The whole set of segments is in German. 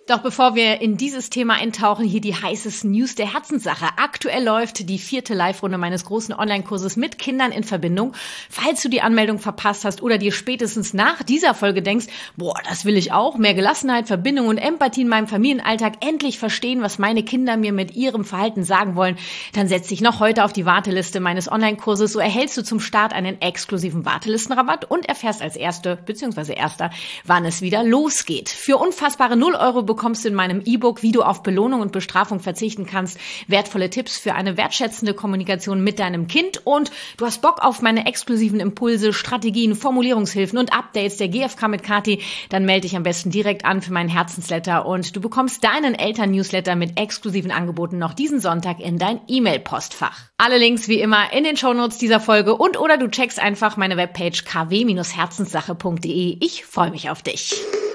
Doch bevor wir in dieses Thema eintauchen, hier die heißesten News der Herzenssache. Aktuell läuft die 4. Live-Runde meines großen Online-Kurses mit Kindern in Verbindung. Falls du die Anmeldung verpasst hast oder dir spätestens nach dieser Folge denkst, boah, das will ich auch, mehr Gelassenheit, Verbindung und Empathie in meinem Familienalltag, endlich verstehen, was meine Kinder mir mit ihrem Verhalten sagen wollen, dann setz dich noch heute auf die Warteliste meines Online-Kurses. So erhältst du zum Start einen exklusiven Wartelistenrabatt und erfährst als Erster, wann es wieder losgeht. Für unfassbare 0 Euro bekommst du in meinem E-Book, wie du auf Belohnung und Bestrafung verzichten kannst, wertvolle Tipps für eine wertschätzende Kommunikation mit deinem Kind und du hast Bock auf meine exklusiven Impulse, Strategien, Formulierungshilfen und Updates der GfK mit Kathi, dann melde dich am besten direkt an für meinen Herzensletter und du bekommst deinen Eltern-Newsletter mit exklusiven Angeboten noch diesen Sonntag in dein E-Mail-Postfach. Alle Links wie immer in den Shownotes dieser Folge und oder du checkst einfach meine Webpage kw-herzenssache.de. Ich freue mich auf dich.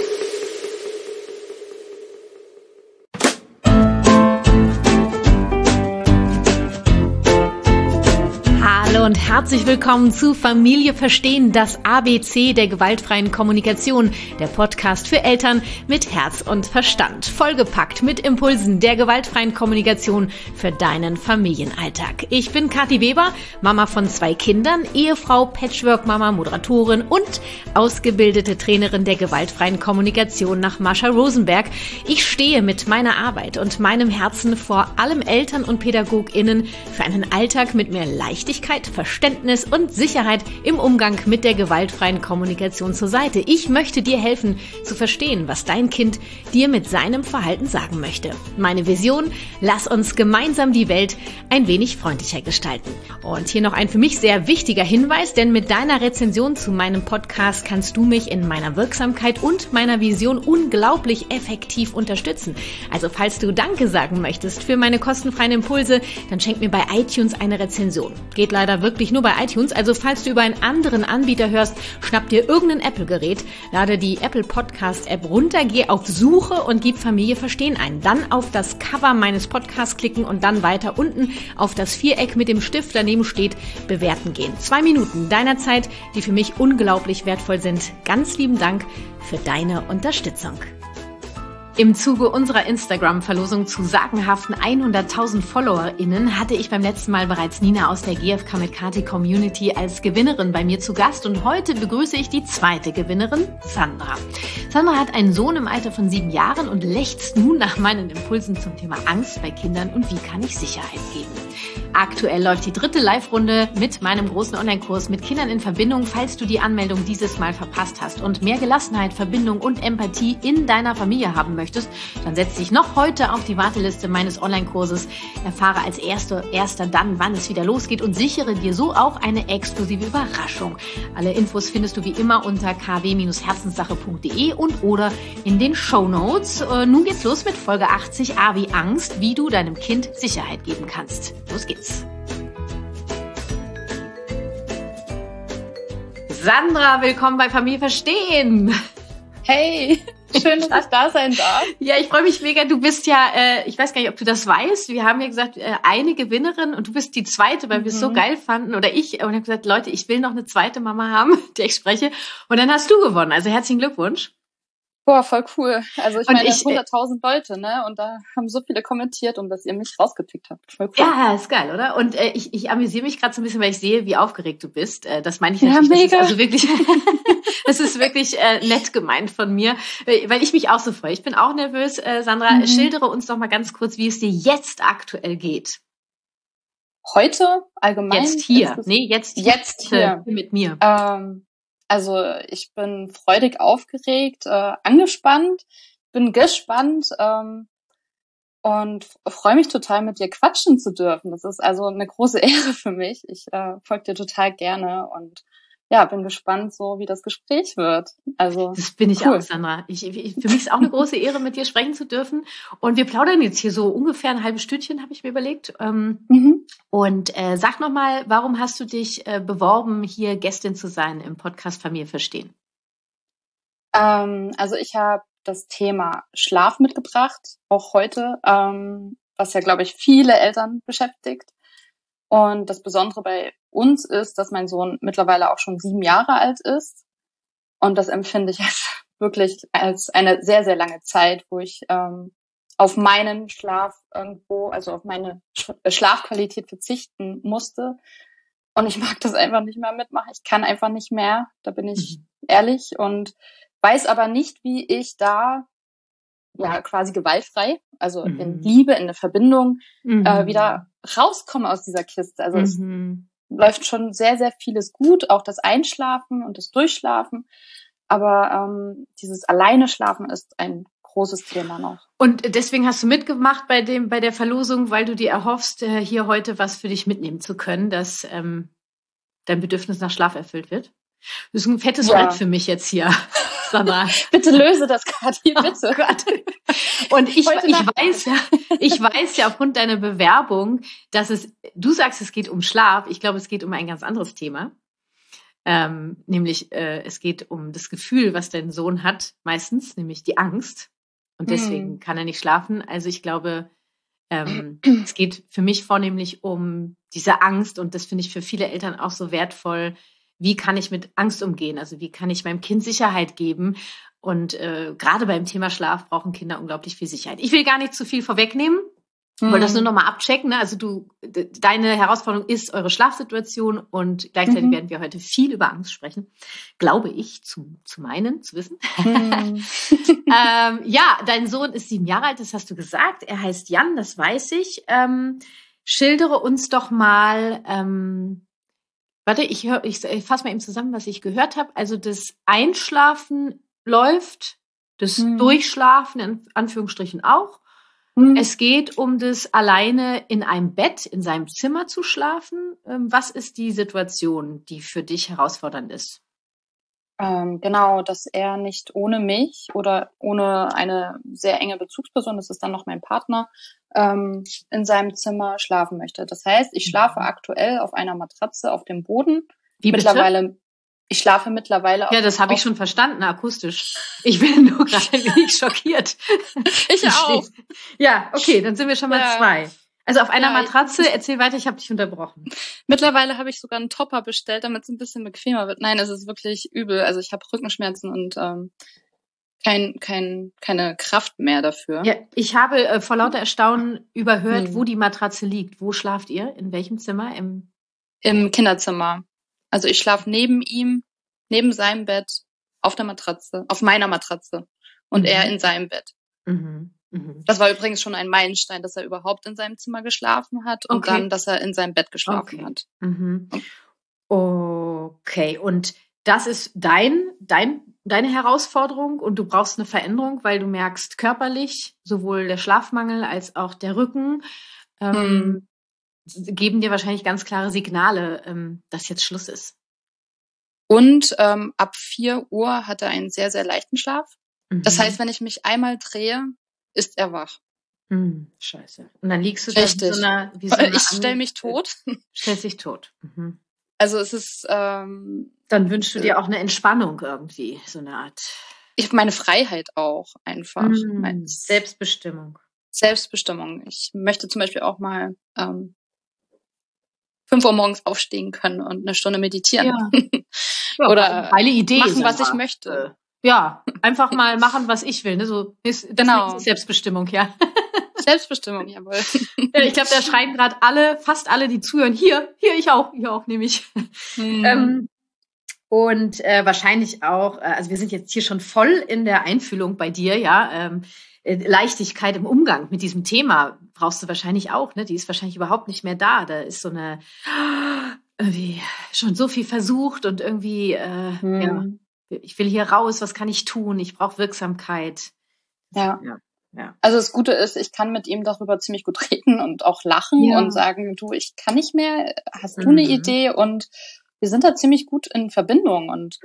Und herzlich willkommen zu Familie verstehen, das ABC der gewaltfreien Kommunikation, der Podcast für Eltern mit Herz und Verstand. Vollgepackt mit Impulsen der gewaltfreien Kommunikation für deinen Familienalltag. Ich bin Kathi Weber, Mama von 2 Kindern, Ehefrau, Patchwork-Mama, Moderatorin und ausgebildete Trainerin der gewaltfreien Kommunikation nach Marsha Rosenberg. Ich stehe mit meiner Arbeit und meinem Herzen vor allem Eltern und PädagogInnen für einen Alltag mit mehr Leichtigkeit, Verständnis und Sicherheit im Umgang mit der gewaltfreien Kommunikation zur Seite. Ich möchte dir helfen, zu verstehen, was dein Kind dir mit seinem Verhalten sagen möchte. Meine Vision: Lass uns gemeinsam die Welt ein wenig freundlicher gestalten. Und hier noch ein für mich sehr wichtiger Hinweis, denn mit deiner Rezension zu meinem Podcast kannst du mich in meiner Wirksamkeit und meiner Vision unglaublich effektiv unterstützen. Also falls du Danke sagen möchtest für meine kostenfreien Impulse, dann schenk mir bei iTunes eine Rezension. Geht leider wirklich nur bei iTunes, also falls du über einen anderen Anbieter hörst, schnapp dir irgendein Apple-Gerät, lade die Apple Podcast-App runter, geh auf Suche und gib Familie verstehen ein. Dann auf das Cover meines Podcasts klicken und dann weiter unten auf das Viereck mit dem Stift daneben steht, bewerten gehen. 2 Minuten deiner Zeit, die für mich unglaublich wertvoll sind. Ganz lieben Dank für deine Unterstützung. Im Zuge unserer Instagram-Verlosung zu sagenhaften 100.000 FollowerInnen hatte ich beim letzten Mal bereits Nina aus der GfK mit Kathi Community als Gewinnerin bei mir zu Gast und heute begrüße ich die zweite Gewinnerin, Sandra. Sandra hat einen Sohn im Alter von 7 Jahren und lechzt nun nach meinen Impulsen zum Thema Angst bei Kindern und wie kann ich Sicherheit geben. Aktuell läuft die 3. Live-Runde mit meinem großen Online-Kurs mit Kindern in Verbindung. Falls du die Anmeldung dieses Mal verpasst hast und mehr Gelassenheit, Verbindung und Empathie in deiner Familie haben möchtest, dann setz dich noch heute auf die Warteliste meines Online-Kurses. Erfahre als Erster dann, wann es wieder losgeht und sichere dir so auch eine exklusive Überraschung. Alle Infos findest du wie immer unter kw-herzenssache.de und oder in den Shownotes. Nun geht's los mit Folge 80a wie Angst, wie du deinem Kind Sicherheit geben kannst. Los geht's. Sandra, willkommen bei Familie verstehen. Hey, schön, dass ich da sein darf. Ja, ich freue mich mega. Du bist ja, ich weiß gar nicht, ob du das weißt. Wir haben ja gesagt, eine Gewinnerin und du bist die zweite, weil wir es so geil fanden. Oder ich. Und ich habe gesagt, Leute, ich will noch eine zweite Mama haben, der ich spreche. Und dann hast du gewonnen. Also herzlichen Glückwunsch. Boah, voll cool. Also ich meine, 100.000 Leute, ne? Und da haben so viele kommentiert und dass ihr mich rausgepickt habt. Voll cool. Ja, ist geil, oder? Und ich amüsiere mich gerade so ein bisschen, weil ich sehe, wie aufgeregt du bist. Das meine ich natürlich. Ja, mega. Das ist also wirklich, das ist wirklich nett gemeint von mir, weil ich mich auch so freue. Ich bin auch nervös. Sandra, schildere uns doch mal ganz kurz, wie es dir jetzt aktuell geht. Heute allgemein? Jetzt hier. Jetzt hier. Mit mir. Also ich bin freudig aufgeregt, angespannt, bin gespannt und freue mich total, mit dir quatschen zu dürfen. Das ist also eine große Ehre für mich. Ich folge dir total gerne und ja, bin gespannt, so wie das Gespräch wird. Also das bin ich cool. auch, Sandra. Für mich ist auch eine große Ehre, mit dir sprechen zu dürfen. Und wir plaudern jetzt hier so ungefähr ein halbes Stündchen, habe ich mir überlegt. Und sag nochmal, warum hast du dich beworben, hier Gästin zu sein im Podcast Familie verstehen? Also ich habe das Thema Schlaf mitgebracht, auch heute, was ja, glaube ich, viele Eltern beschäftigt. Und das Besondere bei uns ist, dass mein Sohn mittlerweile auch schon 7 Jahre alt ist. Und das empfinde ich als wirklich als eine sehr, sehr lange Zeit, wo ich auf meinen Schlaf irgendwo, also auf meine Schlafqualität verzichten musste. Und ich mag das einfach nicht mehr mitmachen. Ich kann einfach nicht mehr, da bin ich ehrlich, und weiß aber nicht, wie ich da ja quasi gewaltfrei, also in Liebe, in der Verbindung, wieder rauskomme aus dieser Kiste. Also es läuft schon sehr, sehr vieles gut, auch das Einschlafen und das Durchschlafen. Aber dieses Alleine schlafen ist ein großes Thema noch. Und deswegen hast du mitgemacht bei der Verlosung, weil du dir erhoffst, hier heute was für dich mitnehmen zu können, dass dein Bedürfnis nach Schlaf erfüllt wird. Das ist ein fettes Brett für mich jetzt hier, Sandra. Bitte löse das, Kathi, bitte. Oh Gott. Und ich weiß ja aufgrund deiner Bewerbung, dass du sagst, es geht um Schlaf. Ich glaube, es geht um ein ganz anderes Thema. Nämlich, es geht um das Gefühl, was dein Sohn hat, meistens, nämlich die Angst. Und deswegen kann er nicht schlafen. Also ich glaube, es geht für mich vornehmlich um diese Angst. Und das finde ich für viele Eltern auch so wertvoll. Wie kann ich mit Angst umgehen? Also wie kann ich meinem Kind Sicherheit geben? Und gerade beim Thema Schlaf brauchen Kinder unglaublich viel Sicherheit. Ich will gar nicht zu viel vorwegnehmen. Ich wollte das nur nochmal abchecken. Ne? Also deine Herausforderung ist eure Schlafsituation und gleichzeitig werden wir heute viel über Angst sprechen. Glaube ich, zu wissen. Ja, dein Sohn ist 7 Jahre alt, das hast du gesagt. Er heißt Jan, das weiß ich. Schildere uns doch mal, warte, ich fasse mal eben zusammen, was ich gehört habe. Also das Einschlafen läuft, das Durchschlafen in Anführungsstrichen auch. Es geht um das alleine in einem Bett, in seinem Zimmer zu schlafen. Was ist die Situation, die für dich herausfordernd ist? Genau, dass er nicht ohne mich oder ohne eine sehr enge Bezugsperson, das ist dann noch mein Partner, in seinem Zimmer schlafen möchte. Das heißt, ich schlafe aktuell auf einer Matratze auf dem Boden. Wie bitte? Ich schlafe mittlerweile Ja, das habe ich schon verstanden, akustisch. Ich bin nur gerade ein wenig schockiert. Ich auch. Ja, okay, dann sind wir schon mal 2. Also auf einer Matratze, erzähl weiter, ich habe dich unterbrochen. Mittlerweile habe ich sogar einen Topper bestellt, damit es ein bisschen bequemer wird. Nein, es ist wirklich übel. Also ich habe Rückenschmerzen und keine Kraft mehr dafür. Ja, ich habe vor lauter Erstaunen überhört, wo die Matratze liegt. Wo schlaft ihr? In welchem Zimmer? Im Kinderzimmer. Also ich schlafe neben ihm, neben seinem Bett, auf der Matratze, auf meiner Matratze und er in seinem Bett. Das war übrigens schon ein Meilenstein, dass er überhaupt in seinem Zimmer geschlafen hat und dann, dass er in seinem Bett geschlafen hat. Okay, und das ist deine Herausforderung und du brauchst eine Veränderung, weil du merkst körperlich, sowohl der Schlafmangel als auch der Rücken geben dir wahrscheinlich ganz klare Signale, dass jetzt Schluss ist. Und ab 4 Uhr hat er einen sehr, sehr leichten Schlaf. Das heißt, wenn ich mich einmal drehe, ist er wach. Scheiße. Und dann liegst du da wie so eine ich stelle mich tot. Stellst dich tot. Also es ist... dann wünschst du dir auch eine Entspannung irgendwie, so eine Art... meine Freiheit auch einfach. Selbstbestimmung. Ich möchte zum Beispiel auch mal 5 Uhr morgens aufstehen können und eine Stunde meditieren. Ja, oder eine Idee, machen, was ich möchte. Ja, einfach mal machen, was ich will. Ne? So ist Selbstbestimmung, ja. Selbstbestimmung, jawohl. Ja, ich glaube, da schreien gerade fast alle, die zuhören. Hier, ich auch, nämlich. Und wahrscheinlich auch, also wir sind jetzt hier schon voll in der Einfühlung bei dir, ja. Leichtigkeit im Umgang mit diesem Thema brauchst du wahrscheinlich auch, ne? Die ist wahrscheinlich überhaupt nicht mehr da. Da ist so eine irgendwie schon so viel versucht und irgendwie ja, ich will hier raus, was kann ich tun? Ich brauche Wirksamkeit. Ja. Also das Gute ist, ich kann mit ihm darüber ziemlich gut reden und auch lachen und sagen, du, ich kann nicht mehr, hast du eine Idee? Und wir sind da ziemlich gut in Verbindung und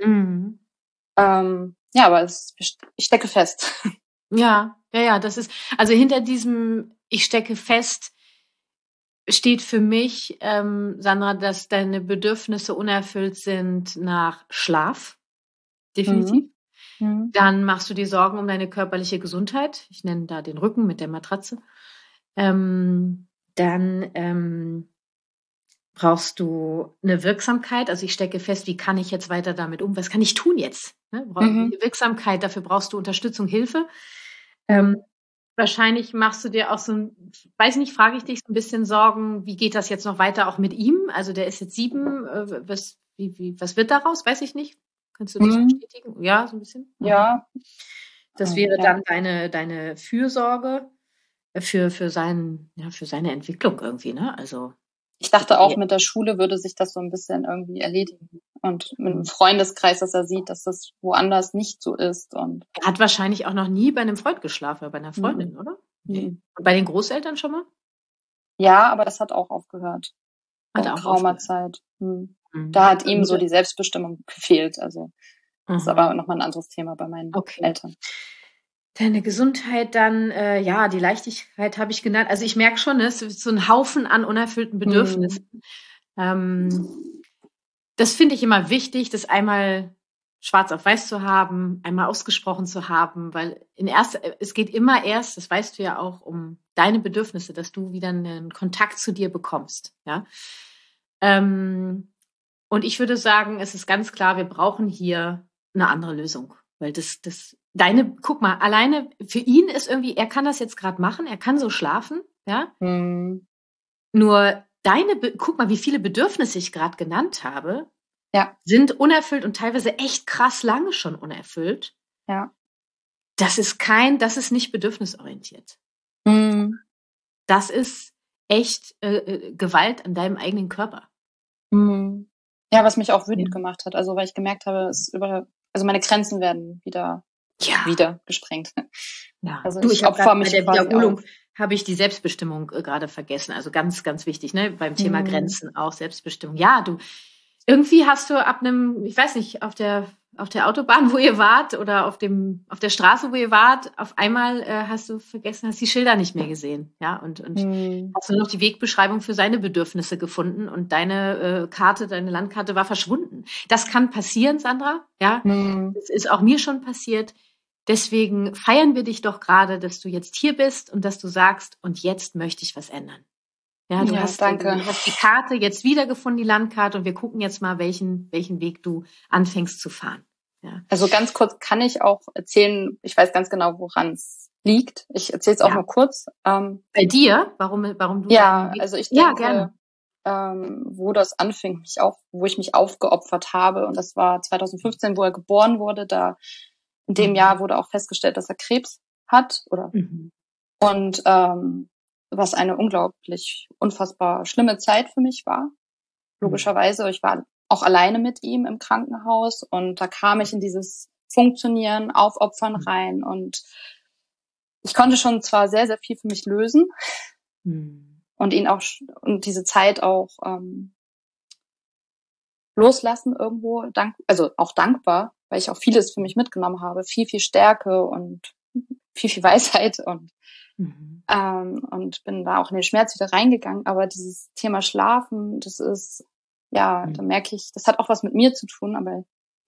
aber ich stecke fest. Ja, das ist, also hinter diesem ich stecke fest steht für mich, Sandra, dass deine Bedürfnisse unerfüllt sind nach Schlaf. Definitiv. Dann machst du dir Sorgen um deine körperliche Gesundheit. Ich nenne da den Rücken mit der Matratze. Dann brauchst du eine Wirksamkeit. Also ich stecke fest, wie kann ich jetzt weiter damit was kann ich tun jetzt? ne? Wirksamkeit, dafür brauchst du Unterstützung, Hilfe. Wahrscheinlich machst du dir auch weiß nicht, frage ich dich so ein bisschen Sorgen, wie geht das jetzt noch weiter auch mit ihm? Also der ist jetzt 7, was wird daraus? Weiß ich nicht. Kannst du das bestätigen? Ja, so ein bisschen? Ja. Das wäre dann deine Fürsorge für seine Entwicklung irgendwie, ne? Also ich dachte auch, mit der Schule würde sich das so ein bisschen irgendwie erledigen. Und mit einem Freundeskreis, dass er sieht, dass das woanders nicht so ist. Und er hat wahrscheinlich auch noch nie bei einem Freund geschlafen, bei einer Freundin, oder? Nee. Und bei den Großeltern schon mal? Ja, aber das hat auch aufgehört. Vor geraumer Zeit. Da hat ihm so die Selbstbestimmung gefehlt. Also das ist aber nochmal ein anderes Thema bei meinen Eltern. Deine Gesundheit dann, die Leichtigkeit habe ich genannt. Also ich merke schon, es ist so ein Haufen an unerfüllten Bedürfnissen. Das finde ich immer wichtig, das einmal schwarz auf weiß zu haben, einmal ausgesprochen zu haben, weil es geht immer erst, das weißt du ja auch, um deine Bedürfnisse, dass du wieder einen Kontakt zu dir bekommst. Ja? Und ich würde sagen, es ist ganz klar, wir brauchen hier eine andere Lösung. Weil guck mal, alleine für ihn ist irgendwie, er kann das jetzt gerade machen, er kann so schlafen, ja. Nur guck mal, wie viele Bedürfnisse ich gerade genannt habe, sind unerfüllt und teilweise echt krass lange schon unerfüllt. Ja. Das ist nicht bedürfnisorientiert. Das ist echt Gewalt an deinem eigenen Körper. Ja, was mich auch wütend gemacht hat, also weil ich gemerkt habe, meine Grenzen werden wieder gesprengt. Ja. Also ich opfer mich bei der Wiederholung habe ich die Selbstbestimmung gerade vergessen. Also ganz, ganz wichtig, ne? Beim Thema Grenzen auch Selbstbestimmung. Ja, irgendwie hast du ab einem, ich weiß nicht, auf der Autobahn, wo ihr wart, oder auf der Straße, wo ihr wart, auf einmal hast du vergessen, hast die Schilder nicht mehr gesehen, ja, und hast nur noch die Wegbeschreibung für seine Bedürfnisse gefunden und deine deine Landkarte war verschwunden. Das kann passieren, Sandra, ja. Das ist auch mir schon passiert. Deswegen feiern wir dich doch gerade, dass du jetzt hier bist und dass du sagst, und jetzt möchte ich was ändern. Ja, du hast die Karte jetzt wiedergefunden, die Landkarte, und wir gucken jetzt mal, welchen Weg du anfängst zu fahren. Ja. Also ganz kurz kann ich auch erzählen, ich weiß ganz genau, woran es liegt. Ich erzähle es auch nur kurz. Bei dir? Warum du? Ja, also ich denke, wo das anfing, wo ich mich aufgeopfert habe, und das war 2015, wo er geboren wurde, in dem Jahr wurde auch festgestellt, dass er Krebs hat, und was eine unglaublich, unfassbar schlimme Zeit für mich war. Logischerweise, ich war auch alleine mit ihm im Krankenhaus, und da kam ich in dieses Funktionieren, Aufopfern rein, und ich konnte schon zwar sehr, sehr viel für mich lösen und ihn auch, und diese Zeit auch loslassen irgendwo, also auch dankbar, weil ich auch vieles für mich mitgenommen habe, viel, viel Stärke und viel, viel Weisheit, und bin da auch in den Schmerz wieder reingegangen. Aber dieses Thema Schlafen, das ist, da merke ich, das hat auch was mit mir zu tun, aber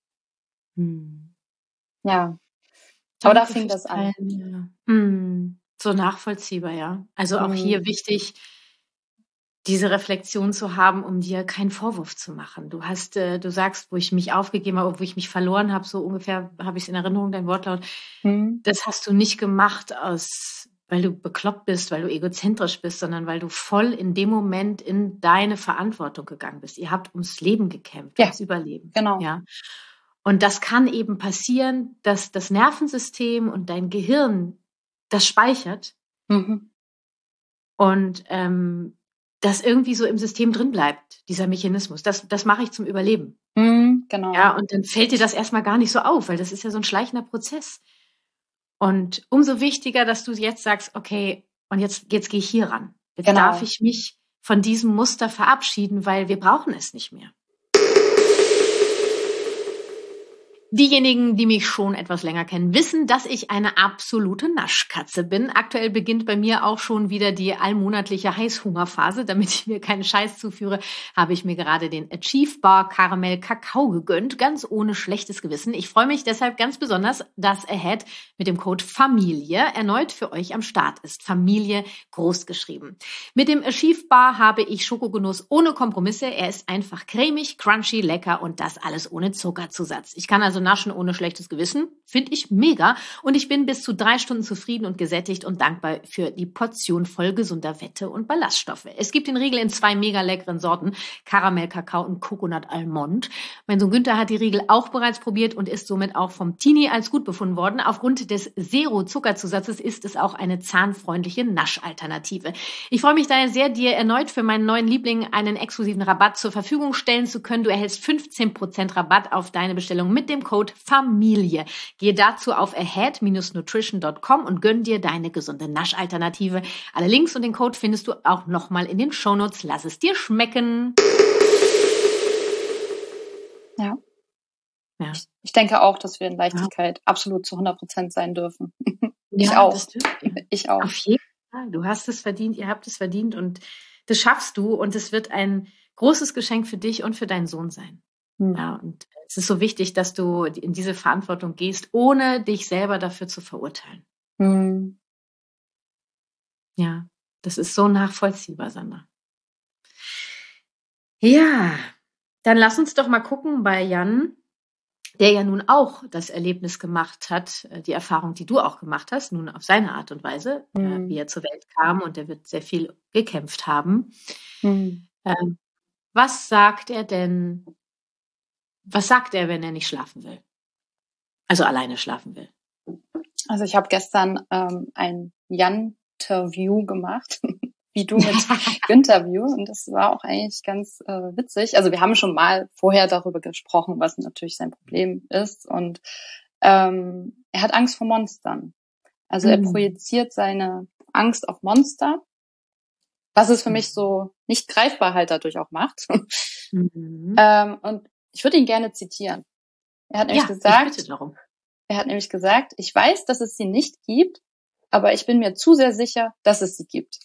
aber da fing das an. So nachvollziehbar, ja. Also auch hier wichtig, diese Reflexion zu haben, um dir keinen Vorwurf zu machen. Du sagst, wo ich mich aufgegeben habe, wo ich mich verloren habe, so ungefähr habe ich es in Erinnerung, dein Wortlaut. Das hast du nicht gemacht weil du bekloppt bist, weil du egozentrisch bist, sondern weil du voll in dem Moment in deine Verantwortung gegangen bist. Ihr habt ums Leben gekämpft, ums Überleben. Genau. Ja. Und das kann eben passieren, dass das Nervensystem und dein Gehirn das speichert und das irgendwie so im System drin bleibt, dieser Mechanismus. Das mache ich zum Überleben. Genau. Ja, und dann fällt dir das erstmal gar nicht so auf, weil das ist ja so ein schleichender Prozess. Und umso wichtiger, dass du jetzt sagst, okay, und jetzt gehe ich hier ran. Jetzt darf ich mich von diesem Muster verabschieden, weil wir brauchen es nicht mehr. Diejenigen, die mich schon etwas länger kennen, wissen, dass ich eine absolute Naschkatze bin. Aktuell beginnt bei mir auch schon wieder die allmonatliche Heißhungerphase. Damit ich mir keinen Scheiß zuführe, habe ich mir gerade den Achieve Bar Karamell Kakao gegönnt, ganz ohne schlechtes Gewissen. Ich freue mich deshalb ganz besonders, dass Ahead mit dem Code Familie erneut für euch am Start ist. Familie groß geschrieben. Mit dem Achieve Bar habe ich Schokogenuss ohne Kompromisse. Er ist einfach cremig, crunchy, lecker und das alles ohne Zuckerzusatz. Ich kann also naschen ohne schlechtes Gewissen. Finde ich mega. Und ich bin bis zu 3 Stunden zufrieden und gesättigt und dankbar für die Portion voll gesunder Fette und Ballaststoffe. Es gibt den Riegel in 2 mega leckeren Sorten, Karamell, Kakao und Coconut Almond. Mein Sohn Günther hat die Riegel auch bereits probiert und ist somit auch vom Teenie als gut befunden worden. Aufgrund des Zero-Zuckerzusatzes ist es auch eine zahnfreundliche Naschalternative. Ich freue mich daher sehr, dir erneut für meinen neuen Liebling einen exklusiven Rabatt zur Verfügung stellen zu können. Du erhältst 15% Rabatt auf deine Bestellung mit dem Code FAMILIE. Gehe dazu auf ahead-nutrition.com und gönn dir deine gesunde Naschalternative. Alle Links und den Code findest du auch nochmal in den Shownotes. Lass es dir schmecken. Ja. Ich denke auch, dass wir in Leichtigkeit absolut zu 100% sein dürfen. Ich auch. Ich auch. Auf jeden Fall. Du hast es verdient, ihr habt es verdient und das schaffst du und es wird ein großes Geschenk für dich und für deinen Sohn sein. Ja, und es ist so wichtig, dass du in diese Verantwortung gehst, ohne dich selber dafür zu verurteilen. Ja, das ist so nachvollziehbar, Sandra. Ja, dann lass uns doch mal gucken bei Jan, der ja nun auch das Erlebnis gemacht hat, die Erfahrung, die du auch gemacht hast, nun auf seine Art und Weise, wie er zur Welt kam und er wird sehr viel gekämpft haben. Was sagt er, wenn er nicht schlafen will? Also alleine schlafen will. Also ich habe gestern ein Jan-Interview gemacht, wie du mit Günther-View. Und das war auch eigentlich ganz witzig. Also wir haben schon mal vorher darüber gesprochen, was natürlich sein Problem ist. Und er hat Angst vor Monstern. Also er projiziert seine Angst auf Monster, was es für mich so nicht greifbar halt dadurch auch macht. Und ich würde ihn gerne zitieren. Er hat nämlich gesagt, ich weiß, dass es sie nicht gibt, aber ich bin mir zu sehr sicher, dass es sie gibt.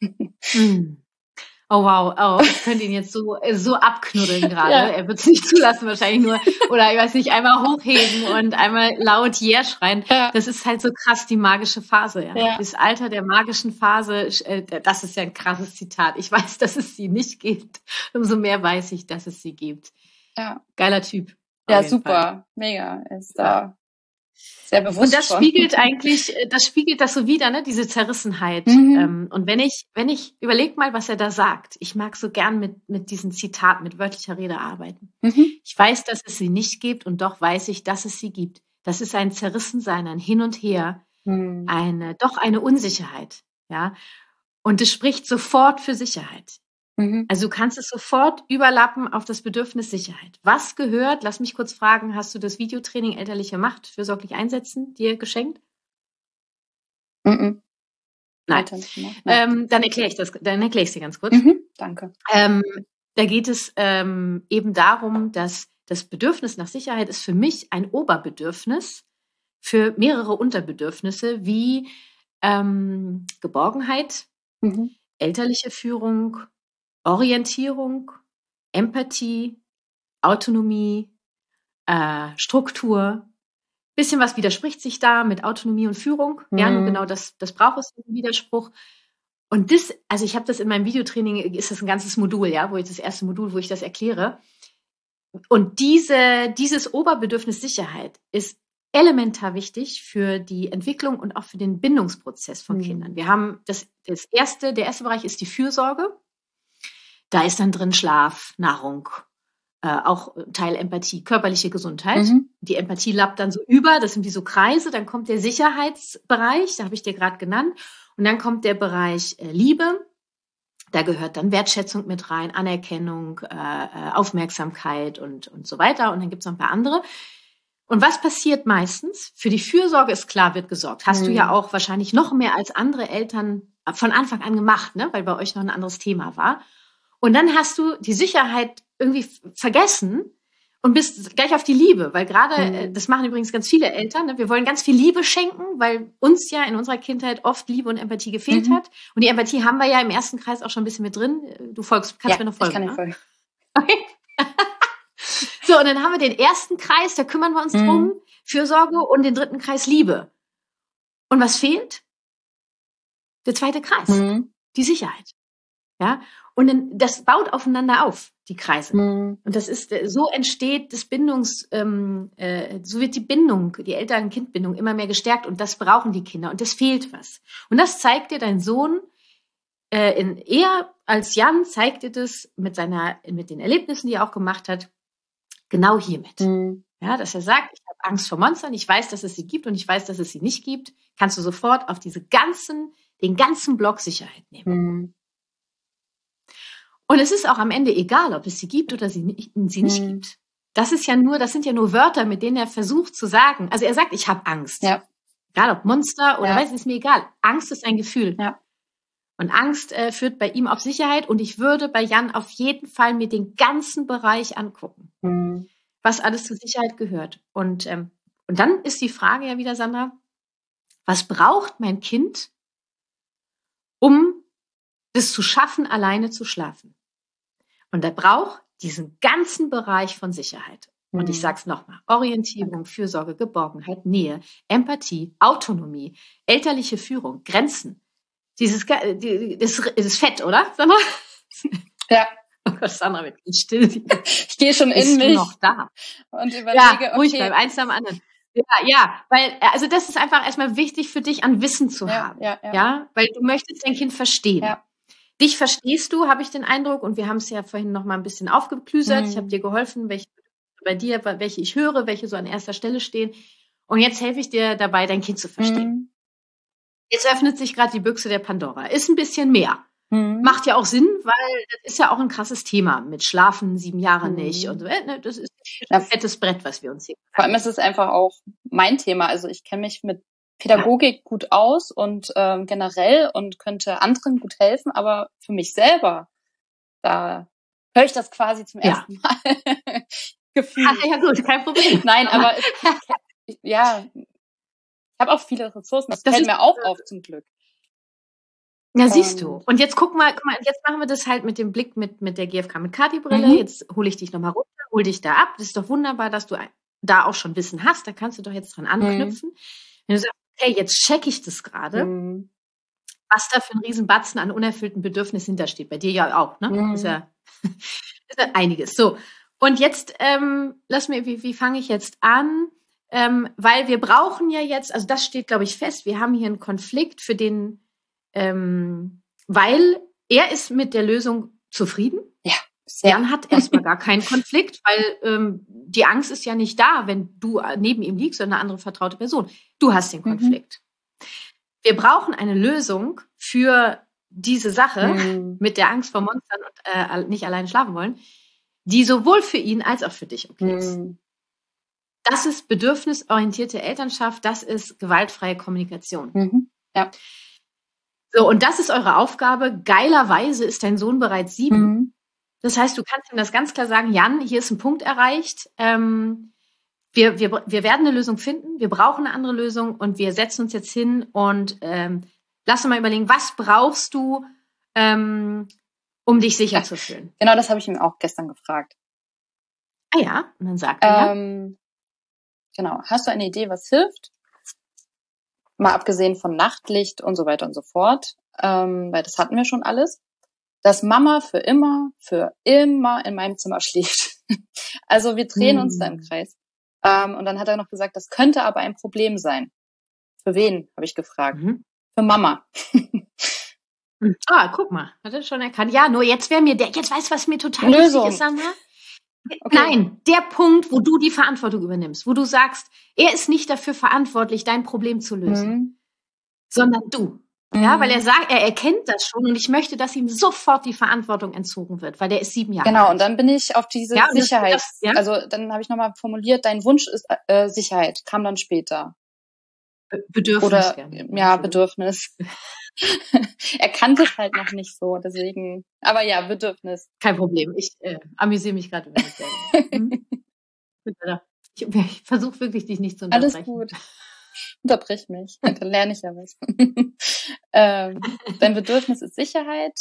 Oh wow, ich könnte ihn jetzt so abknuddeln gerade. Ja. Er wird es nicht zulassen wahrscheinlich nur. Oder ich weiß nicht, einmal hochheben und einmal laut Yeah schreien. Ja. Das ist halt so krass, die magische Phase. Ja. Das Alter der magischen Phase, das ist ja ein krasses Zitat. Ich weiß, dass es sie nicht gibt. Umso mehr weiß ich, dass es sie gibt. Ja. Geiler Typ. Ja, super. Fall. Mega. Ist da sehr bewusst. Und das spiegelt das so wieder, ne, diese Zerrissenheit. Und wenn ich überleg mal, was er da sagt. Ich mag so gern mit diesen Zitaten, mit wörtlicher Rede arbeiten. Ich weiß, dass es sie nicht gibt und doch weiß ich, dass es sie gibt. Das ist ein Zerrissensein, ein Hin und Her, eine Unsicherheit, ja. Und es spricht sofort für Sicherheit. Also du kannst es sofort überlappen auf das Bedürfnis Sicherheit. Was gehört, lass mich kurz fragen, hast du das Videotraining Elterliche Macht fürsorglich einsetzen dir geschenkt? Nein. Dann erkläre ich es dir ganz kurz. Danke. Da geht es eben darum, dass das Bedürfnis nach Sicherheit ist für mich ein Oberbedürfnis für mehrere Unterbedürfnisse wie Geborgenheit, elterliche Führung, Orientierung, Empathie, Autonomie, Struktur. Bisschen was widerspricht sich da mit Autonomie und Führung. Ja, nur genau das braucht es, einen Widerspruch. Und also ich habe das in meinem Videotraining, ist das ein ganzes Modul, ja, wo ich das erkläre. Und dieses Oberbedürfnis Sicherheit ist elementar wichtig für die Entwicklung und auch für den Bindungsprozess von Kindern. Wir haben der erste Bereich ist die Fürsorge. Da ist dann drin Schlaf, Nahrung, auch Teil Empathie, körperliche Gesundheit. Die Empathie lappt dann so über, das sind wie so Kreise. Dann kommt der Sicherheitsbereich, da habe ich dir gerade genannt. Und dann kommt der Bereich Liebe. Da gehört dann Wertschätzung mit rein, Anerkennung, Aufmerksamkeit und so weiter. Und dann gibt es noch ein paar andere. Und was passiert meistens? Für die Fürsorge ist klar, wird gesorgt. Hast du ja auch wahrscheinlich noch mehr als andere Eltern von Anfang an gemacht, ne? Weil bei euch noch ein anderes Thema war. Und dann hast du die Sicherheit irgendwie vergessen und bist gleich auf die Liebe, weil gerade, das machen übrigens ganz viele Eltern, ne? Wir wollen ganz viel Liebe schenken, weil uns ja in unserer Kindheit oft Liebe und Empathie gefehlt hat. Und die Empathie haben wir ja im ersten Kreis auch schon ein bisschen mit drin. Du kannst mir noch folgen. Ich kann dir folgen. Okay. So, und dann haben wir den ersten Kreis, da kümmern wir uns drum, Fürsorge, und den dritten Kreis Liebe. Und was fehlt? Der zweite Kreis, die Sicherheit. Ja. Und dann, das baut aufeinander auf, die Kreise. Mhm. Und das ist, so entsteht das so wird die Bindung, die Eltern-Kind-Bindung immer mehr gestärkt und das brauchen die Kinder und das fehlt was. Und das zeigt dir dein Sohn, er als Jan zeigt dir das mit den Erlebnissen, die er auch gemacht hat, genau hiermit. Mhm. Ja, dass er sagt, ich habe Angst vor Monstern, ich weiß, dass es sie gibt und ich weiß, dass es sie nicht gibt, kannst du sofort auf den ganzen Block Sicherheit nehmen. Mhm. Und es ist auch am Ende egal, ob es sie gibt oder sie nicht gibt. Das sind ja nur Wörter, mit denen er versucht zu sagen. Also er sagt, ich habe Angst. Ja. Egal ob Monster oder weiß, ist mir egal. Angst ist ein Gefühl. Ja. Und Angst führt bei ihm auf Sicherheit. Und ich würde bei Jan auf jeden Fall mir den ganzen Bereich angucken, was alles zur Sicherheit gehört. Und dann ist die Frage ja wieder, Sandra, was braucht mein Kind, um es zu schaffen, alleine zu schlafen? Und er braucht diesen ganzen Bereich von Sicherheit. Und ich sage es nochmal, Orientierung, Fürsorge, Geborgenheit, Nähe, Empathie, Autonomie, elterliche Führung, Grenzen. Das ist fett, oder, Sandra? Ja. Oh Gott, Sandra wird still. Ich gehe schon Bist in mich du noch da? und überlege, ruhig bleiben, eins am anderen. Ja, weil, also das ist einfach erstmal wichtig für dich, an Wissen zu haben. Ja, weil du möchtest dein Kind verstehen. Ja. Dich verstehst du, habe ich den Eindruck, und wir haben es ja vorhin noch mal ein bisschen aufgeklüsert. Ich habe dir geholfen, welche ich höre, welche so an erster Stelle stehen. Und jetzt helfe ich dir dabei, dein Kind zu verstehen. Jetzt öffnet sich gerade die Büchse der Pandora. Ist ein bisschen mehr. Macht ja auch Sinn, weil das ist ja auch ein krasses Thema mit Schlafen 7 Jahre nicht. Und das ist ein fettes Brett, was wir uns hier. Vor allem ist es einfach auch mein Thema. Also ich kenne mich mit Pädagogik gut aus und generell und könnte anderen gut helfen, aber für mich selber, da höre ich das quasi zum ersten Mal gefühlt. Ach ja, gut, kein Problem. Nein, aber ich habe auch viele Ressourcen, das fällt mir auch auf zum Glück. Ja, siehst du. Und jetzt guck mal, jetzt machen wir das halt mit dem Blick mit der GfK mit Kati-Brille. Jetzt hole ich dich nochmal runter, hol dich da ab. Das ist doch wunderbar, dass du da auch schon Wissen hast. Da kannst du doch jetzt dran anknüpfen. Wenn du sagst, okay, jetzt check ich das gerade, was da für ein Riesenbatzen an unerfüllten Bedürfnissen hintersteht. Bei dir ja auch, ne? Ist ja einiges. So. Und jetzt, wie fange ich jetzt an? Weil wir brauchen ja jetzt, also das steht, glaube ich, fest, wir haben hier einen Konflikt, für den, weil er ist mit der Lösung zufrieden. Ja. Jan hat erstmal gar keinen Konflikt, weil die Angst ist ja nicht da, wenn du neben ihm liegst oder eine andere vertraute Person. Du hast den Konflikt. Wir brauchen eine Lösung für diese Sache mit der Angst vor Monstern und nicht alleine schlafen wollen, die sowohl für ihn als auch für dich okay ist. Das ist bedürfnisorientierte Elternschaft, das ist gewaltfreie Kommunikation. Ja. So, und das ist eure Aufgabe. Geilerweise ist dein Sohn bereits 7. Das heißt, du kannst ihm das ganz klar sagen, Jan, hier ist ein Punkt erreicht. Wir werden eine Lösung finden. Wir brauchen eine andere Lösung und wir setzen uns jetzt hin und lass uns mal überlegen, was brauchst du, um dich sicher zu fühlen? Genau, das habe ich ihm auch gestern gefragt. Ah ja, und dann sagt er, genau, hast du eine Idee, was hilft? Mal abgesehen von Nachtlicht und so weiter und so fort, weil das hatten wir schon alles, dass Mama für immer in meinem Zimmer schläft. Also wir drehen uns da im Kreis. Und dann hat er noch gesagt, das könnte aber ein Problem sein. Für wen, habe ich gefragt. Für Mama. Guck mal, hat er schon erkannt. Ja, nur jetzt jetzt weißt du, was mir total Lösung. wichtig ist, Sandra? Okay. Nein, der Punkt, wo du die Verantwortung übernimmst, wo du sagst, er ist nicht dafür verantwortlich, dein Problem zu lösen, sondern du. Ja, weil er sagt, er erkennt das schon und ich möchte, dass ihm sofort die Verantwortung entzogen wird, weil der ist 7 Jahre alt. Genau, und dann bin ich auf diese Sicherheit. Also dann habe ich nochmal formuliert, dein Wunsch ist Sicherheit, kam dann später. Bedürfnis. Oder, Bedürfnis. Er kannte es halt noch nicht so, deswegen. Aber ja, Bedürfnis. Kein Problem. Ich amüsiere mich gerade über das selber. Ich versuche wirklich, dich nicht zu unterbrechen. Alles gut. Unterbrich mich. Dann lerne ich ja was. Dein Bedürfnis ist Sicherheit.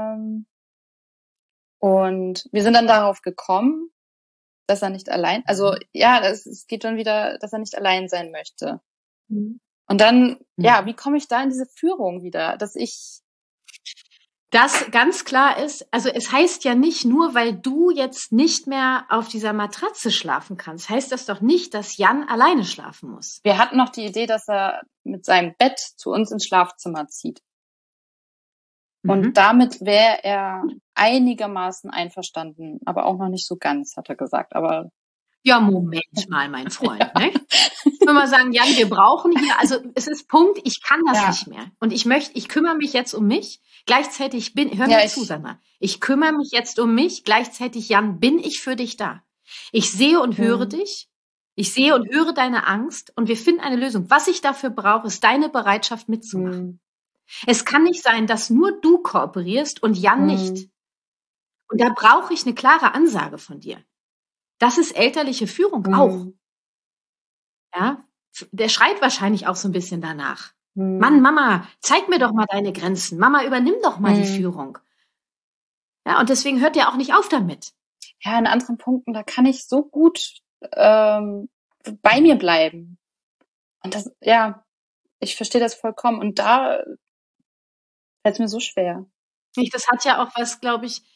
Und wir sind dann darauf gekommen, dass er nicht allein, also ja, es geht schon wieder, dass er nicht allein sein möchte. Und dann, wie komme ich da in diese Führung wieder, dass ich Das ganz klar ist, also es heißt ja nicht nur, weil du jetzt nicht mehr auf dieser Matratze schlafen kannst, heißt das doch nicht, dass Jan alleine schlafen muss. Wir hatten noch die Idee, dass er mit seinem Bett zu uns ins Schlafzimmer zieht. Und damit wäre er einigermaßen einverstanden, aber auch noch nicht so ganz, hat er gesagt. Aber ja, Moment mal, mein Freund. Ne? Ich will mal sagen, Jan, wir brauchen hier, also es ist Punkt, ich kann das nicht mehr. Und ich kümmere mich jetzt um mich. Gleichzeitig hör mir zu, Sandra. Ich kümmere mich jetzt um mich. Gleichzeitig, Jan, bin ich für dich da. Ich sehe und höre dich. Ich sehe und höre deine Angst und wir finden eine Lösung. Was ich dafür brauche, ist deine Bereitschaft mitzumachen. Es kann nicht sein, dass nur du kooperierst und Jan nicht. Und da brauche ich eine klare Ansage von dir. Das ist elterliche Führung auch. Ja, der schreit wahrscheinlich auch so ein bisschen danach. Mann, Mama, zeig mir doch mal deine Grenzen. Mama, übernimm doch mal die Führung. Ja, und deswegen hört er auch nicht auf damit. Ja, in anderen Punkten, da kann ich so gut bei mir bleiben. Und das, ja, ich verstehe das vollkommen. Und da fällt es mir so schwer. Das hat ja auch was, glaube ich,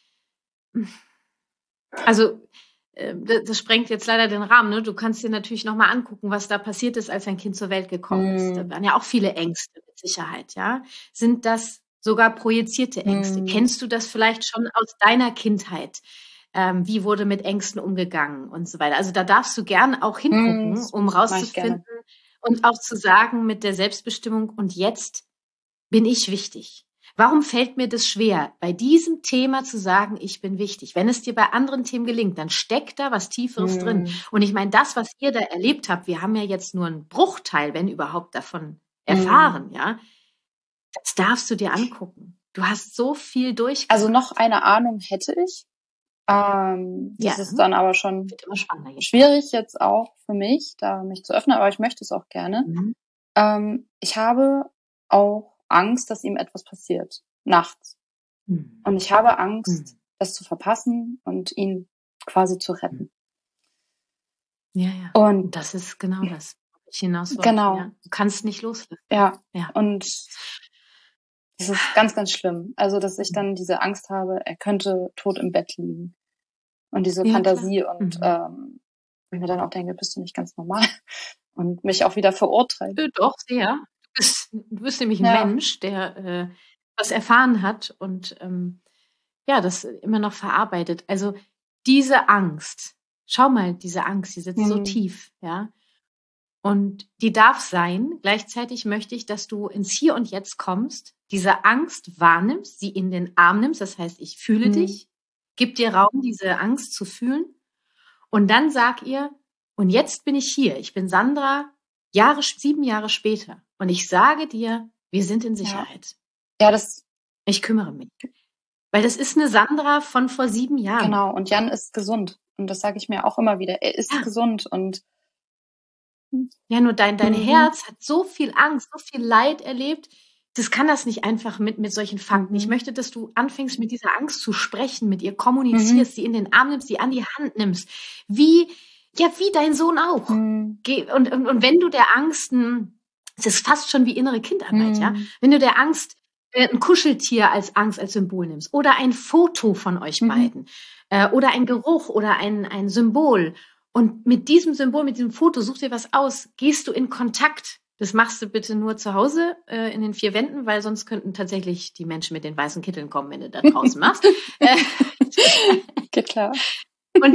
also das sprengt jetzt leider den Rahmen. Ne? Du kannst dir natürlich nochmal angucken, was da passiert ist, als ein Kind zur Welt gekommen ist. Da waren ja auch viele Ängste mit Sicherheit. Ja, sind das sogar projizierte Ängste? Kennst du das vielleicht schon aus deiner Kindheit? Wie wurde mit Ängsten umgegangen und so weiter? Also da darfst du gern auch hingucken, um rauszufinden und auch zu sagen mit der Selbstbestimmung, und jetzt bin ich wichtig. Warum fällt mir das schwer, bei diesem Thema zu sagen, ich bin wichtig? Wenn es dir bei anderen Themen gelingt, dann steckt da was Tieferes drin. Und ich meine, das, was ihr da erlebt habt, wir haben ja jetzt nur einen Bruchteil, wenn überhaupt, davon erfahren, ja. Das darfst du dir angucken. Du hast so viel durchgemacht. Also noch eine Ahnung hätte ich. Das ist dann aber schon schwierig jetzt auch für mich, da mich zu öffnen, aber ich möchte es auch gerne. Ich habe auch Angst, dass ihm etwas passiert, nachts. Und ich habe Angst, das zu verpassen und ihn quasi zu retten. Ja. Und das ist genau das, was ich hinaus wollte. Genau. Ja. Du kannst nicht loslassen. Ja. Und das ist ganz, ganz schlimm. Also, dass ich dann diese Angst habe, er könnte tot im Bett liegen. Und diese Fantasie und ich mir dann auch denke, bist du nicht ganz normal? Und mich auch wieder verurteilen. Doch, sehr. Du bist nämlich ein Mensch, der was erfahren hat und das immer noch verarbeitet. Also diese Angst, schau mal, diese Angst, die sitzt so tief, ja. Und die darf sein. Gleichzeitig möchte ich, dass du ins Hier und Jetzt kommst, diese Angst wahrnimmst, sie in den Arm nimmst. Das heißt, ich fühle dich, gib dir Raum, diese Angst zu fühlen. Und dann sag ihr, und jetzt bin ich hier. Ich bin Sandra, 7 Jahre später. Und ich sage dir, wir sind in Sicherheit. Ja, ich kümmere mich. Weil das ist eine Sandra von vor 7 Jahren. Genau, und Jan ist gesund. Und das sage ich mir auch immer wieder. Er ist gesund und ja, nur dein Herz hat so viel Angst, so viel Leid erlebt. Das kann das nicht einfach mit solchen Fakten. Ich möchte, dass du anfängst, mit dieser Angst zu sprechen, mit ihr kommunizierst, sie in den Arm nimmst, sie an die Hand nimmst. Wie dein Sohn auch. Und wenn du der Angst, es ist fast schon wie innere Kindarbeit, ja. Wenn du der Angst ein Kuscheltier als Angst, als Symbol nimmst oder ein Foto von euch beiden oder ein Geruch oder ein Symbol, und mit diesem Symbol, mit diesem Foto, such dir was aus, gehst du in Kontakt. Das machst du bitte nur zu Hause in den 4 Wänden, weil sonst könnten tatsächlich die Menschen mit den weißen Kitteln kommen, wenn du da draußen machst. Geht klar. Und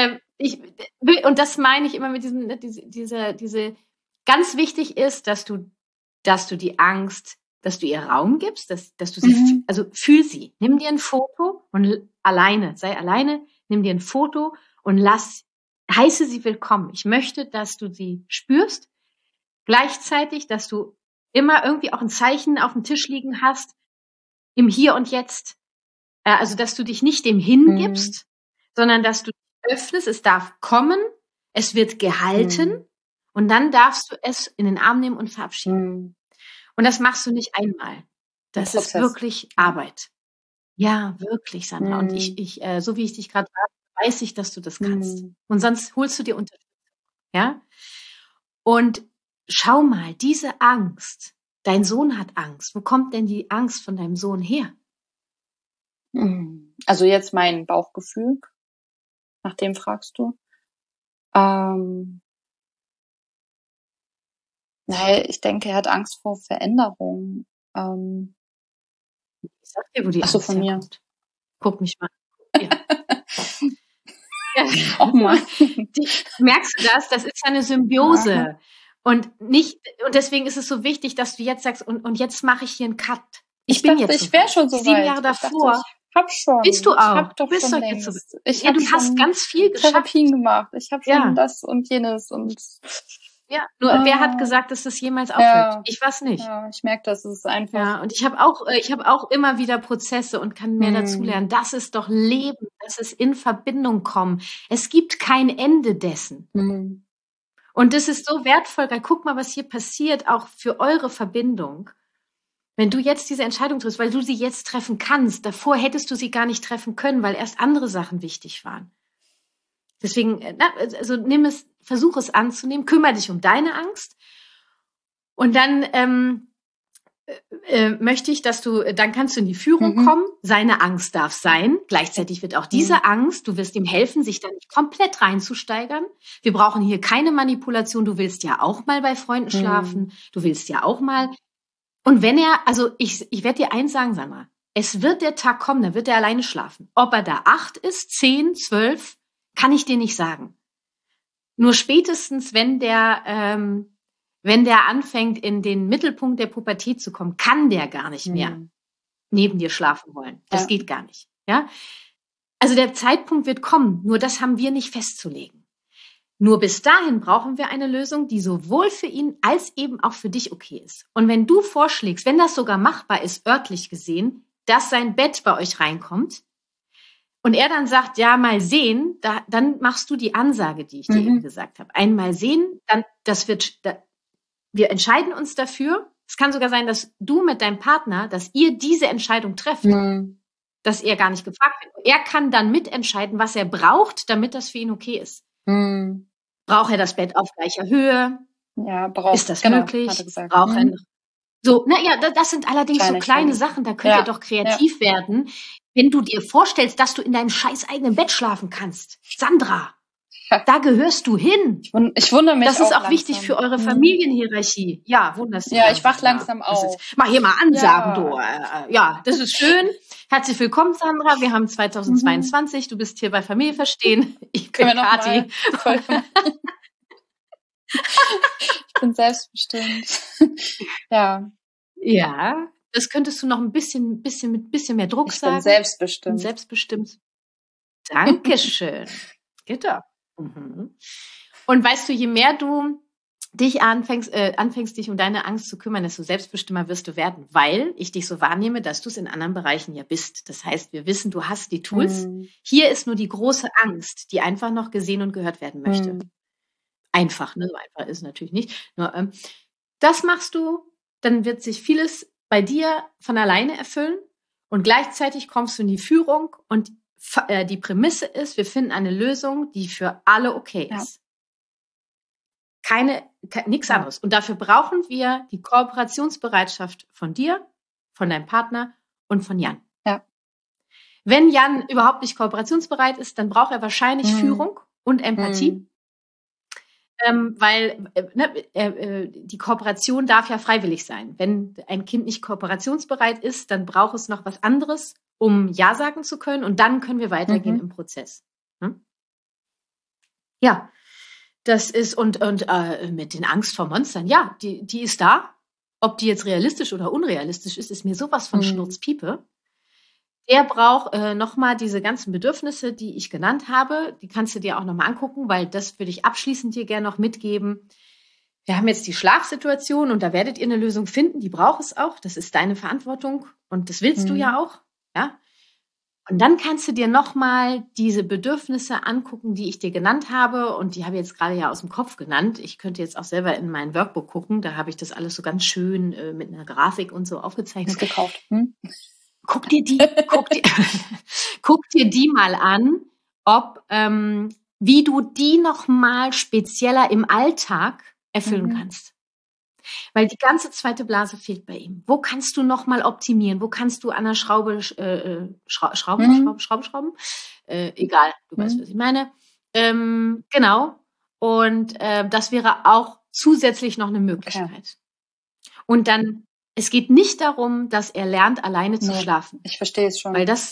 und das meine ich immer mit diese ganz wichtig ist, dass du die Angst, dass du ihr Raum gibst, dass du sie, also fühl sie. Nimm dir ein Foto und sei alleine, nimm dir ein Foto und heiße sie willkommen. Ich möchte, dass du sie spürst. Gleichzeitig, dass du immer irgendwie auch ein Zeichen auf dem Tisch liegen hast, im Hier und Jetzt. Also, dass du dich nicht dem hingibst, sondern dass du öffnest, es darf kommen, es wird gehalten und dann darfst du es in den Arm nehmen und verabschieden. Und das machst du nicht einmal. Das ist wirklich Arbeit. Ja, wirklich, Sandra. Und ich so wie ich dich gerade weiß ich, dass du das kannst. Und sonst holst du dir Unterstützung. Ja? Und schau mal, diese Angst, dein Sohn hat Angst. Wo kommt denn die Angst von deinem Sohn her? Also jetzt mein Bauchgefühl, nach dem fragst du. Naja, ich denke, er hat Angst vor Veränderung. Ich sag dir, wo die Ach so, Angst von mir. herkommt. Guck mich mal. Ja. Oh Mann. Merkst du das? Das ist eine Symbiose. Ja. Und deswegen ist es so wichtig, dass du jetzt sagst, und jetzt mache ich hier einen Cut. Ich bin dachte, jetzt ich wäre schon so 7 weit. Jahre davor. Ich hab schon. Bist du auch? Ich hab doch Bist schon doch jetzt so. längst. Ich Ja, hab du hast schon ganz viel geschafft. Therapien gemacht. Ich habe schon Ja. das und jenes und Ja, nur wer hat gesagt, dass das jemals aufhört? Ja. Ich weiß nicht. ja, ich merke, das ist einfach. Ja, und ich habe auch immer wieder Prozesse und kann mehr dazulernen. Das ist doch Leben, das ist in Verbindung kommen. Es gibt kein Ende dessen. Und das ist so wertvoll, weil guck mal, was hier passiert, auch für eure Verbindung. Wenn du jetzt diese Entscheidung triffst, weil du sie jetzt treffen kannst, davor hättest du sie gar nicht treffen können, weil erst andere Sachen wichtig waren. Deswegen, also versuch es anzunehmen, kümmere dich um deine Angst. Und dann möchte ich, dann kannst du in die Führung kommen. Seine Angst darf sein. Gleichzeitig wird auch diese Angst, du wirst ihm helfen, sich da nicht komplett reinzusteigern. Wir brauchen hier keine Manipulation. Du willst ja auch mal bei Freunden schlafen. Du willst ja auch mal. Und wenn ich werde dir eins sagen, Sandra, es wird der Tag kommen, da wird er alleine schlafen. Ob er da 8 ist, 10, 12, kann ich dir nicht sagen. Nur spätestens, wenn der anfängt, in den Mittelpunkt der Pubertät zu kommen, kann der gar nicht mehr neben dir schlafen wollen. Das geht gar nicht. Ja? Also der Zeitpunkt wird kommen, nur das haben wir nicht festzulegen. Nur bis dahin brauchen wir eine Lösung, die sowohl für ihn als eben auch für dich okay ist. Und wenn du vorschlägst, wenn das sogar machbar ist, örtlich gesehen, dass sein Bett bei euch reinkommt, und er dann sagt, ja, mal sehen, dann machst du die Ansage, die ich dir eben gesagt habe. Einmal sehen, dann wir entscheiden uns dafür. Es kann sogar sein, dass du mit deinem Partner, dass ihr diese Entscheidung trefft, dass er gar nicht gefragt wird. Er kann dann mitentscheiden, was er braucht, damit das für ihn okay ist. Braucht er das Bett auf gleicher Höhe? Ja, ist das möglich? Braucht er noch? So, das sind allerdings so kleine Sachen, da könnt ihr doch kreativ werden. Wenn du dir vorstellst, dass du in deinem scheiß eigenen Bett schlafen kannst. Sandra, da gehörst du hin. Ich wundere mich. Das ist auch wichtig für eure Familienhierarchie. Ja, wunderst du. Ja, ich wach langsam auf. Mach hier mal Ansagen, du. Ja, das ist schön. Herzlich willkommen, Sandra. Wir haben 2022. Du bist hier bei Familie verstehen. Ich bin Kathi. Ich bin selbstbestimmt. Ja. Ja. Das könntest du noch ein bisschen mehr Druck sagen. Ich bin selbstbestimmt. Selbstbestimmt. Dankeschön. Geht doch. Und weißt du, je mehr du dich anfängst, dich um deine Angst zu kümmern, desto selbstbestimmer wirst du werden, weil ich dich so wahrnehme, dass du es in anderen Bereichen ja bist. Das heißt, wir wissen, du hast die Tools. Hier ist nur die große Angst, die einfach noch gesehen und gehört werden möchte. Einfach, ne? So einfach ist es natürlich nicht. Nur, das machst du, dann wird sich vieles bei dir von alleine erfüllen und gleichzeitig kommst du in die Führung und die Prämisse ist, wir finden eine Lösung, die für alle okay ist. Nichts anderes. Und dafür brauchen wir die Kooperationsbereitschaft von dir, von deinem Partner und von Jan. Ja. Wenn Jan überhaupt nicht kooperationsbereit ist, dann braucht er wahrscheinlich Führung und Empathie. Weil die Kooperation darf ja freiwillig sein. Wenn ein Kind nicht kooperationsbereit ist, dann braucht es noch was anderes, um Ja sagen zu können. Und dann können wir weitergehen im Prozess. Ja, das ist, und mit den Angst vor Monstern, ja, die ist da. Ob die jetzt realistisch oder unrealistisch ist mir sowas von Schnurzpiepe. Der braucht nochmal diese ganzen Bedürfnisse, die ich genannt habe. Die kannst du dir auch nochmal angucken, weil das würde ich abschließend dir gerne noch mitgeben. Wir haben jetzt die Schlafsituation und da werdet ihr eine Lösung finden. Die braucht es auch. Das ist deine Verantwortung und das willst du ja auch. Ja. Und dann kannst du dir nochmal diese Bedürfnisse angucken, die ich dir genannt habe. Und die habe ich jetzt gerade ja aus dem Kopf genannt. Ich könnte jetzt auch selber in mein Workbook gucken. Da habe ich das alles so ganz schön mit einer Grafik und so aufgezeichnet. Gekauft. Guck dir die mal an, wie du die noch mal spezieller im Alltag erfüllen kannst. Weil die ganze zweite Blase fehlt bei ihm. Wo kannst du nochmal optimieren? Wo kannst du an der Schraube schrauben? Egal, du weißt, was ich meine. Genau. Und das wäre auch zusätzlich noch eine Möglichkeit. Okay. Und dann, es geht nicht darum, dass er lernt, alleine zu schlafen. Ich verstehe es schon. Weil das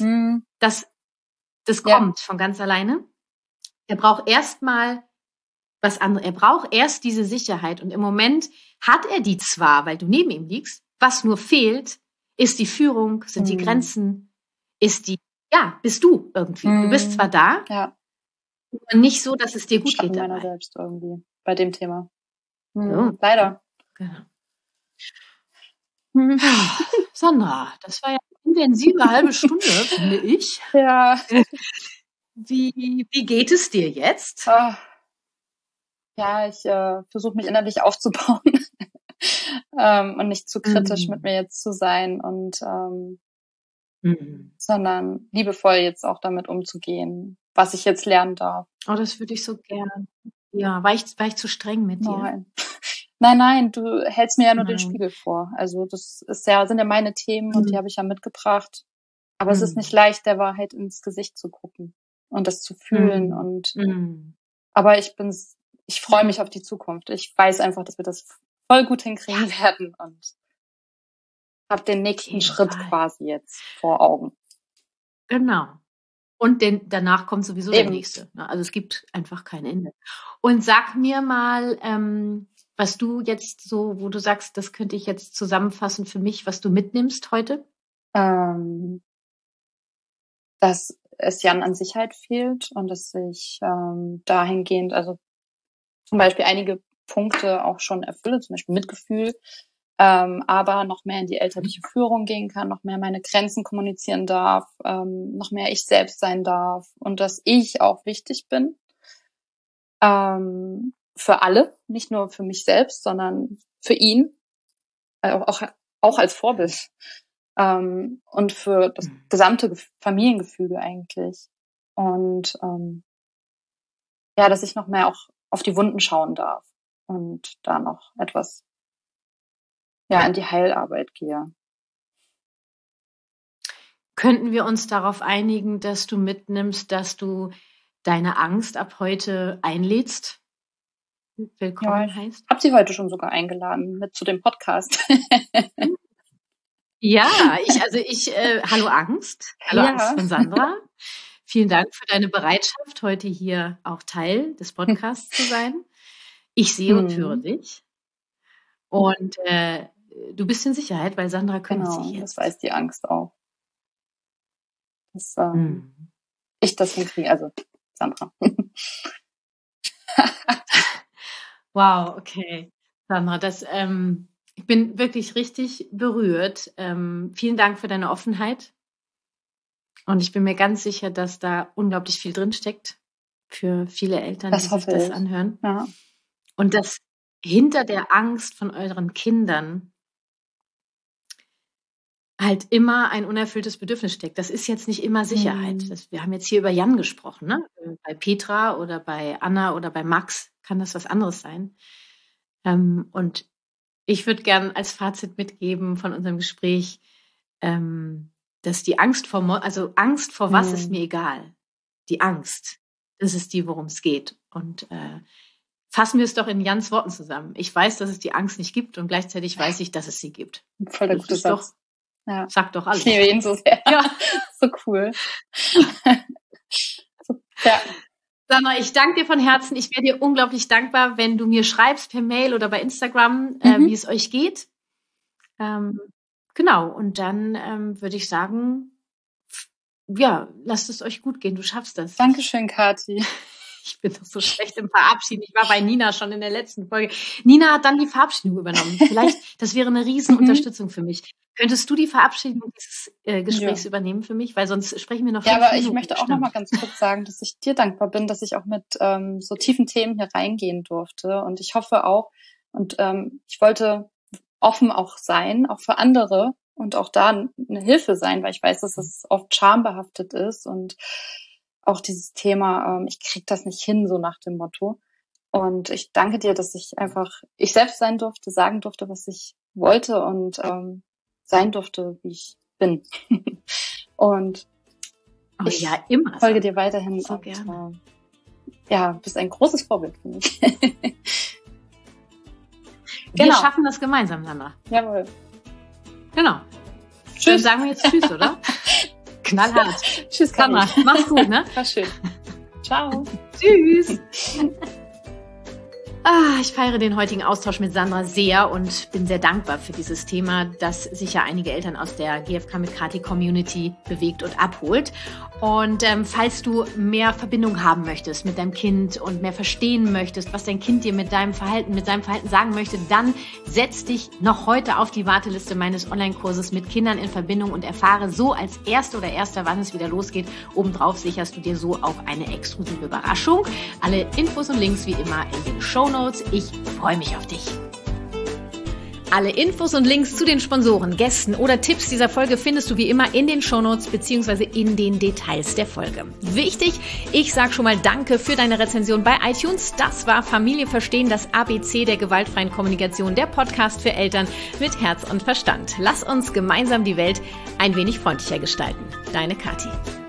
kommt von ganz alleine. Er braucht erstmal was anderes. Er braucht erst diese Sicherheit. Und im Moment hat er die zwar, weil du neben ihm liegst. Was nur fehlt, ist die Führung, sind die Grenzen, bist du irgendwie. Du bist zwar da, aber nicht so, dass es dir gut geht dabei. Selbst irgendwie bei dem Thema. Leider. Genau. Sandra, das war ja eine intensive halbe Stunde, finde ich. Ja. Wie geht es dir jetzt? Ja, ich versuche mich innerlich aufzubauen und nicht zu kritisch mit mir jetzt zu sein und sondern liebevoll jetzt auch damit umzugehen, was ich jetzt lernen darf. Oh, das würde ich so gerne. Ja, war ich zu streng mit dir? Nein, du hältst mir ja nur den Spiegel vor. Also das sind ja meine Themen und die habe ich ja mitgebracht. Aber es ist nicht leicht, der Wahrheit ins Gesicht zu gucken und das zu fühlen aber ich freue mich auf die Zukunft. Ich weiß einfach, dass wir das voll gut hinkriegen werden und habe den nächsten Schritt quasi jetzt vor Augen. Genau. Und danach kommt sowieso der nächste. Also es gibt einfach kein Ende. Und sag mir mal, was du jetzt so, wo du sagst, das könnte ich jetzt zusammenfassen für mich, was du mitnimmst heute? Dass es Jan an Sicherheit fehlt und dass ich dahingehend, also zum Beispiel einige Punkte auch schon erfülle, zum Beispiel Mitgefühl, aber noch mehr in die elterliche Führung gehen kann, noch mehr meine Grenzen kommunizieren darf, noch mehr ich selbst sein darf und dass ich auch wichtig bin für alle, nicht nur für mich selbst, sondern für ihn, auch als Vorbild und für das gesamte Familiengefüge eigentlich und dass ich noch mehr auch auf die Wunden schauen darf und da noch etwas in die Heilarbeit gehe. Könnten wir uns darauf einigen, dass du mitnimmst, dass du deine Angst ab heute einlädst? Willkommen heißt? Ich habe sie heute schon sogar eingeladen mit zu dem Podcast. Ja, hallo Angst. Hallo Angst von Sandra. Vielen Dank für deine Bereitschaft, heute hier auch Teil des Podcasts zu sein. Ich sehe und höre dich. Und du bist in Sicherheit, weil Sandra kümmert sich jetzt. Das weiß die Angst auch. Dass ich das hinkriege, also Sandra. Wow, okay. Sandra, ich bin wirklich richtig berührt. Vielen Dank für deine Offenheit. Und ich bin mir ganz sicher, dass da unglaublich viel drinsteckt für viele Eltern, die sich das anhören. Ja. Und dass hinter der Angst von euren Kindern halt immer ein unerfülltes Bedürfnis steckt. Das ist jetzt nicht immer Sicherheit. Wir haben jetzt hier über Jan gesprochen, ne? Bei Petra oder bei Anna oder bei Max kann das was anderes sein. Und ich würde gern als Fazit mitgeben von unserem Gespräch, dass die Angst vor was ist mir egal. Die Angst, das ist die, worum es geht. Und fassen wir es doch in Jans Worten zusammen. Ich weiß, dass es die Angst nicht gibt und gleichzeitig weiß ich, dass es sie gibt. Voll der gute Satz. Ja. Sagt doch alles. Ich liebe ihn so sehr. Ja. So cool. Ja. Sandra, ich danke dir von Herzen. Ich wäre dir unglaublich dankbar, wenn du mir schreibst per Mail oder bei Instagram, wie es euch geht. Genau. Und dann würde ich sagen, lasst es euch gut gehen. Du schaffst das. Dankeschön, Kathi. Ich bin doch so schlecht im Verabschieden. Ich war bei Nina schon in der letzten Folge. Nina hat dann die Verabschiedung übernommen. Vielleicht, das wäre eine Riesenunterstützung für mich. Könntest du die Verabschiedung dieses Gesprächs übernehmen für mich? Weil sonst sprechen wir noch 5 Minuten. Ja, aber ich möchte auch noch mal ganz kurz sagen, dass ich dir dankbar bin, dass ich auch mit so tiefen Themen hier reingehen durfte. Und ich hoffe auch, und ich wollte offen auch sein, auch für andere und auch da eine Hilfe sein, weil ich weiß, dass es oft schambehaftet ist und auch dieses Thema, ich krieg das nicht hin, so nach dem Motto. Und ich danke dir, dass ich selbst sein durfte, sagen durfte, was ich wollte und sein durfte, wie ich bin. Und ich folge dir weiterhin so und gerne. Bist ein großes Vorbild für mich. Wir schaffen das gemeinsam, Sandra. Jawohl. Genau. Tschüss. Dann sagen wir jetzt Tschüss, oder? Knallhart. Tschüss, Sandra. Mach's gut, ne? War schön. Ciao. Tschüss. Ich feiere den heutigen Austausch mit Sandra sehr und bin sehr dankbar für dieses Thema, das sicher einige Eltern aus der GfK mit Kathi Community bewegt und abholt. Und falls du mehr Verbindung haben möchtest mit deinem Kind und mehr verstehen möchtest, was dein Kind dir mit seinem Verhalten sagen möchte, dann setz dich noch heute auf die Warteliste meines Online-Kurses mit Kindern in Verbindung und erfahre so als Erster, wann es wieder losgeht. Obendrauf sicherst du dir so auch eine exklusive Überraschung. Alle Infos und Links wie immer in den Shownotes. Ich freue mich auf dich. Alle Infos und Links zu den Sponsoren, Gästen oder Tipps dieser Folge findest du wie immer in den Shownotes bzw. in den Details der Folge. Wichtig, ich sage schon mal Danke für deine Rezension bei iTunes. Das war Familie verstehen, das ABC der gewaltfreien Kommunikation, der Podcast für Eltern mit Herz und Verstand. Lass uns gemeinsam die Welt ein wenig freundlicher gestalten. Deine Kathi.